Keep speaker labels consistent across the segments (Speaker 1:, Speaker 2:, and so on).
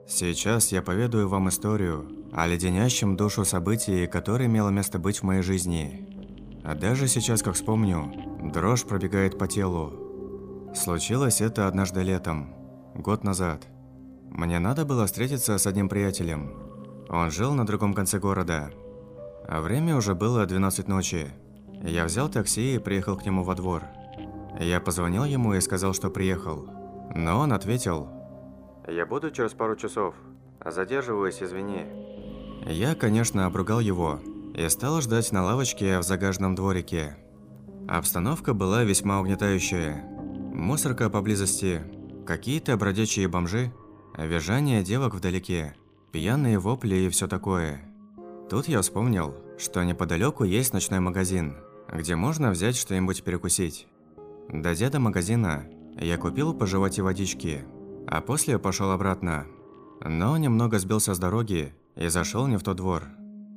Speaker 1: Сейчас я поведаю вам историю о леденящем душу событии, которое имело место быть в моей жизни. А даже сейчас, как вспомню, дрожь пробегает по телу. Случилось это однажды летом, год назад. Мне надо было встретиться с одним приятелем. Он жил на другом конце города. А время уже было 12 ночи. Я взял такси и приехал к нему во двор. Я позвонил ему и сказал, что приехал. Но он ответил: «Я буду через пару часов. Задерживаюсь, извини». Я, конечно, обругал его и стал ждать на лавочке в загаженном дворике. Обстановка была весьма угнетающая. Мусорка поблизости, какие-то бродячие бомжи, визжание девок вдалеке, пьяные вопли и все такое. Тут я вспомнил, что неподалеку есть ночной магазин, где можно взять что-нибудь перекусить. Дойдя до магазина, я купил пожевать и водички, а после пошел обратно. Но немного сбился с дороги и зашел не в тот двор.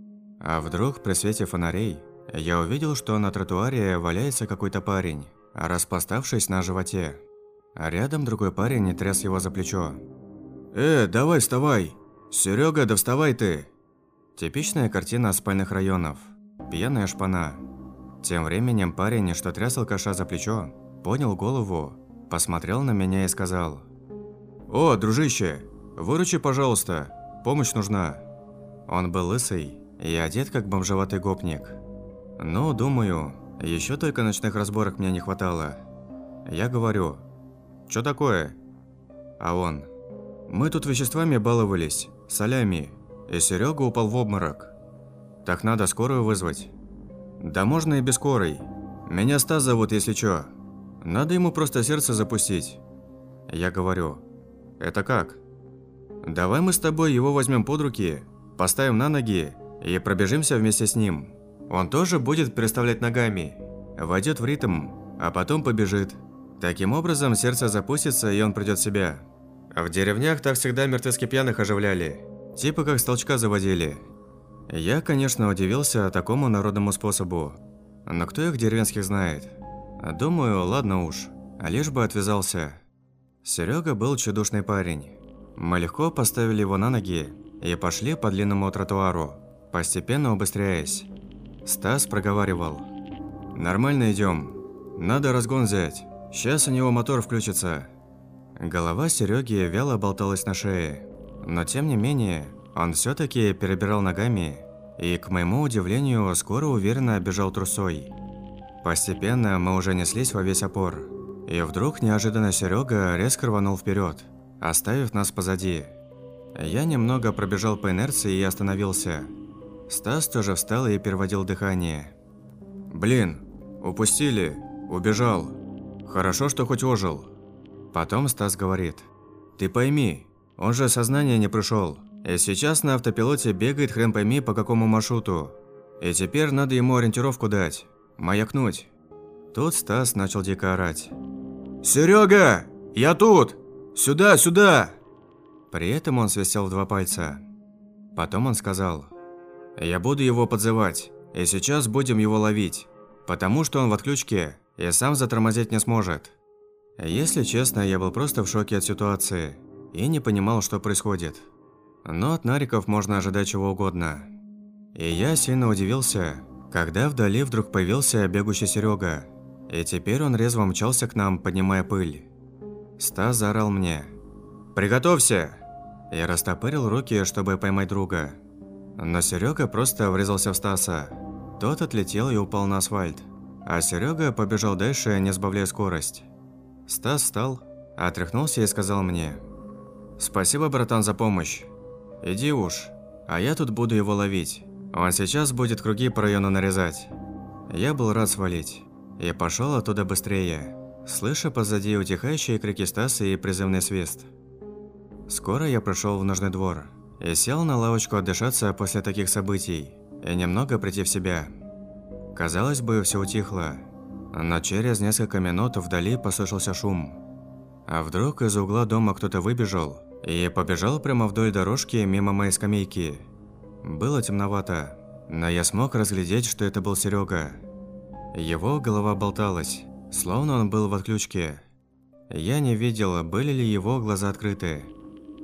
Speaker 1: А вдруг при свете фонарей я увидел, что на тротуаре валяется какой-то парень, распластавшись на животе. А рядом другой парень тряс его за плечо. Давай вставай! Серега, да вставай ты!» Типичная картина спальных районов. Пьяная шпана. Тем временем парень, что тряс алкаша за плечо, поднял голову, посмотрел на меня и сказал: «О, дружище, выручи, пожалуйста, помощь нужна». Он был лысый и одет как бомжеватый гопник. Ну, думаю, еще только ночных разборок мне не хватало. Я говорю: «Чё такое?» А он: «Мы тут веществами баловались, солями, и Серега упал в обморок. Так надо скорую вызвать». «Да можно и без скорой. Меня Стас зовут, если чё. Надо ему просто сердце запустить». Я говорю: «Это как?» «Давай мы с тобой его возьмем под руки, поставим на ноги и пробежимся вместе с ним. Он тоже будет переставлять ногами, войдет в ритм, а потом побежит. Таким образом сердце запустится и он придет в себя. В деревнях так всегда мертвецки пьяных оживляли, типа как с толчка заводили». Я, конечно, удивился такому народному способу, но кто их деревенских знает? Думаю, ладно уж, лишь бы отвязался. Серега был чудушный парень. Мы легко поставили его на ноги и пошли по длинному тротуару, постепенно убыстряясь. Стас проговаривал: «Нормально идем. Надо разгон взять. Сейчас у него мотор включится». Голова Сереги вяло болталась на шее, но тем не менее он все-таки перебирал ногами и, к моему удивлению, скоро уверенно бежал трусой. Постепенно мы уже неслись во весь опор, и вдруг неожиданно Серега резко рванул вперед, оставив нас позади. Я немного пробежал по инерции и остановился. Стас тоже встал и переводил дыхание. «Блин, упустили, убежал. Хорошо, что хоть ожил». Потом Стас говорит: «Ты пойми, он же в сознание не пришел. И сейчас на автопилоте бегает хрен пойми по какому маршруту. И теперь надо ему ориентировку дать, маякнуть». Тут Стас начал дико орать: «Серега, я тут! Сюда, сюда!» При этом он свистел в 2 пальца. Потом он сказал: «Я буду его подзывать, и сейчас будем его ловить, потому что он в отключке и сам затормозить не сможет». Если честно, я был просто в шоке от ситуации и не понимал, что происходит. Но от нариков можно ожидать чего угодно. И я сильно удивился, когда вдали вдруг появился бегущий Серега, и теперь он резво мчался к нам, поднимая пыль. Стас заорал мне: «Приготовься!» Я растопырил руки, чтобы поймать друга. Но Серега просто врезался в Стаса. Тот отлетел и упал на асфальт, а Серега побежал дальше, не сбавляя скорость. Стас встал, отряхнулся и сказал мне: «Спасибо, братан, за помощь. Иди уж, а я тут буду его ловить. Он сейчас будет круги по району нарезать». Я был рад свалить и пошел оттуда быстрее, слыша позади утихающие крики Стаса и призывный свист. Скоро я прошел в нужный двор и сел на лавочку отдышаться после таких событий и немного прийти в себя. Казалось бы, все утихло, но через несколько минут вдали послышался шум. А вдруг из угла дома кто-то выбежал и побежал прямо вдоль дорожки мимо моей скамейки. Было темновато, но я смог разглядеть, что это был Серега. Его голова болталась, словно он был в отключке. Я не видел, были ли его глаза открыты.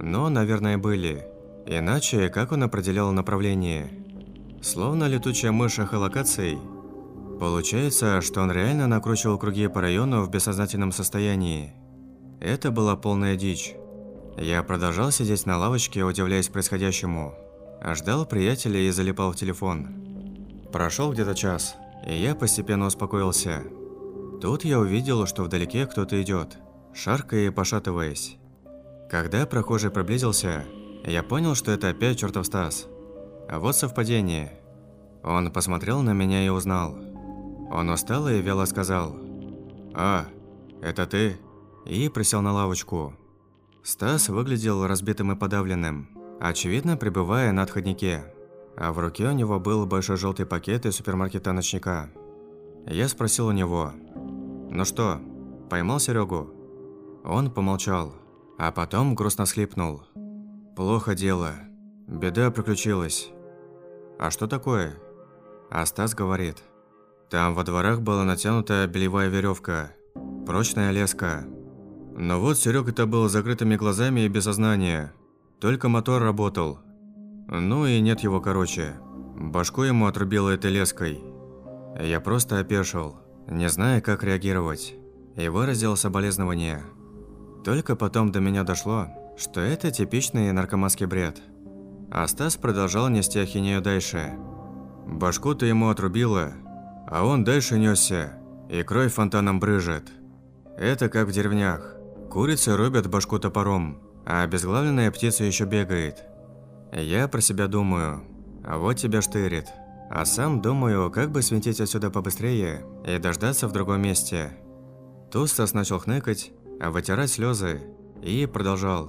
Speaker 1: Но, наверное, были. Иначе, как он определял направление? Словно летучая мышь эхолокацией. Получается, что он реально накручивал круги по району в бессознательном состоянии. Это была полная дичь. Я продолжал сидеть на лавочке, удивляясь происходящему. Ждал приятеля и залипал в телефон. Прошел где-то час, и я постепенно успокоился. Тут я увидел, что вдалеке кто-то идет, шаркая и пошатываясь. Когда прохожий приблизился, я понял, что это опять чертов Стас. А вот совпадение. Он посмотрел на меня и узнал. Он устал и вяло сказал: «А, это ты?» И присел на лавочку. Стас выглядел разбитым и подавленным, очевидно, пребывая на отходнике. А в руке у него был большой желтый пакет из супермаркета «Ночника». Я спросил у него: «Ну что, поймал Серегу?» Он помолчал, а потом грустно всхлипнул. «Плохо дело. Беда приключилась». «А что такое?» А Стас говорит: «Там во дворах была натянута белевая веревка, прочная леска. Но вот Серега-то был с закрытыми глазами и без сознания. Только мотор работал. Ну и нет его, короче. Башку ему отрубило этой леской». Я просто опешил, не зная, как реагировать, и выразил соболезнования. Только потом до меня дошло, что это типичный наркоманский бред. А Стас продолжал нести ахинею дальше. Башку-то ему отрубило, а он дальше несся, и кровь фонтаном брызжет. Это как в деревнях. Курицы рубят башку топором, а обезглавленная птица еще бегает. Я про себя думаю: а вот тебя штырит. А сам думаю, как бы свинтить отсюда побыстрее и дождаться в другом месте. Тут Стас начал хныкать, вытирать слезы и продолжал.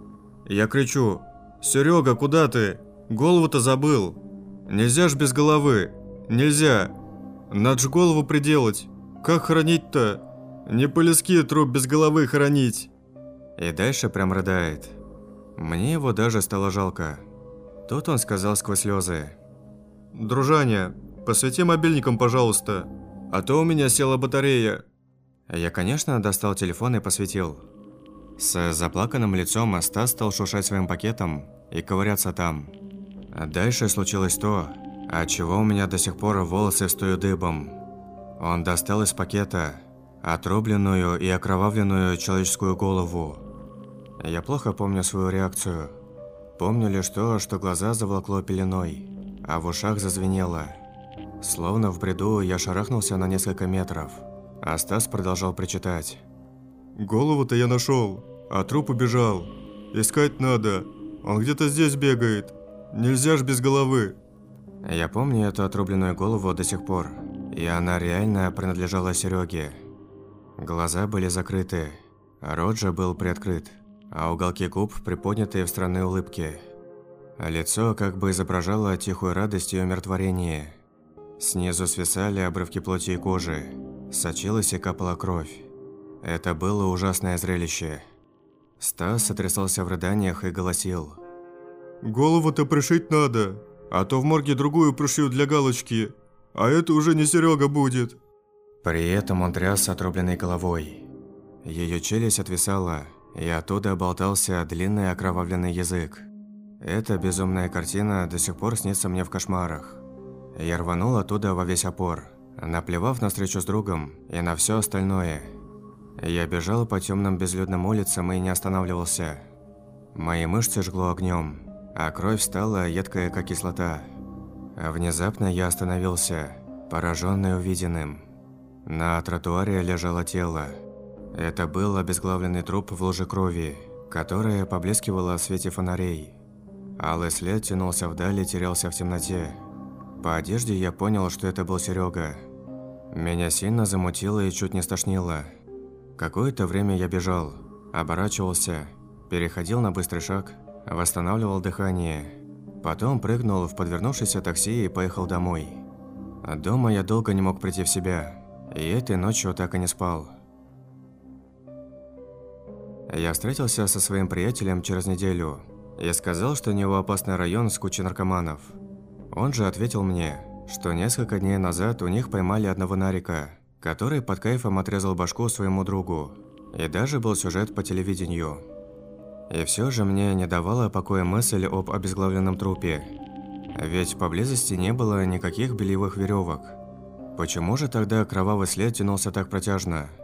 Speaker 1: Я кричу: «Серега, куда ты? Голову-то забыл! Нельзя ж без головы! Нельзя! Надо ж голову приделать! Как хоронить-то? Не по-людски труп без головы хоронить!» И дальше прям рыдает. Мне его даже стало жалко. Тут он сказал сквозь слезы: «Дружаня, посвети мобильником, пожалуйста, а то у меня села батарея». Я, конечно, достал телефон и посветил. С заплаканным лицом Стас стал шуршать своим пакетом и ковыряться там. Дальше случилось то, от чего у меня до сих пор волосы встают дыбом. Он достал из пакета отрубленную и окровавленную человеческую голову. Я плохо помню свою реакцию. Помню лишь то, что глаза заволокло пеленой, а в ушах зазвенело. Словно в бреду я шарахнулся на несколько метров, а Стас продолжал причитать: «Голову-то я нашел, а труп убежал. Искать надо, он где-то здесь бегает. Нельзя ж без головы». Я помню эту отрубленную голову до сих пор, и она реально принадлежала Сереге. Глаза были закрыты, рот же был приоткрыт, а уголки губ приподняты в странной улыбке. Лицо как бы изображало тихую радость и умиротворение. Снизу свисали обрывки плоти и кожи, сочилась и капала кровь. Это было ужасное зрелище. Стас сотрясался в рыданиях и голосил: «Голову-то пришить надо, а то в морге другую пришьют для галочки, а это уже не Серега будет». При этом он тряс отрубленной головой. Ее челюсть отвисала, и оттуда болтался длинный окровавленный язык. Эта безумная картина до сих пор снится мне в кошмарах. Я рванул оттуда во весь опор, наплевав на встречу с другом и на все остальное. Я бежал по темным безлюдным улицам и не останавливался. Мои мышцы жгло огнем, а кровь стала едкая, как кислота. Внезапно я остановился, пораженный увиденным. На тротуаре лежало тело. Это был обезглавленный труп в луже крови, которая поблескивала в свете фонарей. Алый след тянулся вдали и терялся в темноте. По одежде я понял, что это был Серега. Меня сильно замутило и чуть не стошнило. Какое-то время я бежал, оборачивался, переходил на быстрый шаг, восстанавливал дыхание. Потом прыгнул в подвернувшееся такси и поехал домой. Дома я долго не мог прийти в себя, и этой ночью так и не спал. Я встретился со своим приятелем через неделю и сказал, что у него опасный район с кучей наркоманов. Он же ответил мне, что несколько дней назад у них поймали одного нарика, который под кайфом отрезал башку своему другу, и даже был сюжет по телевидению. И все же мне не давала покоя мысль об обезглавленном трупе. Ведь поблизости не было никаких бельевых веревок. Почему же тогда кровавый след тянулся так протяжно?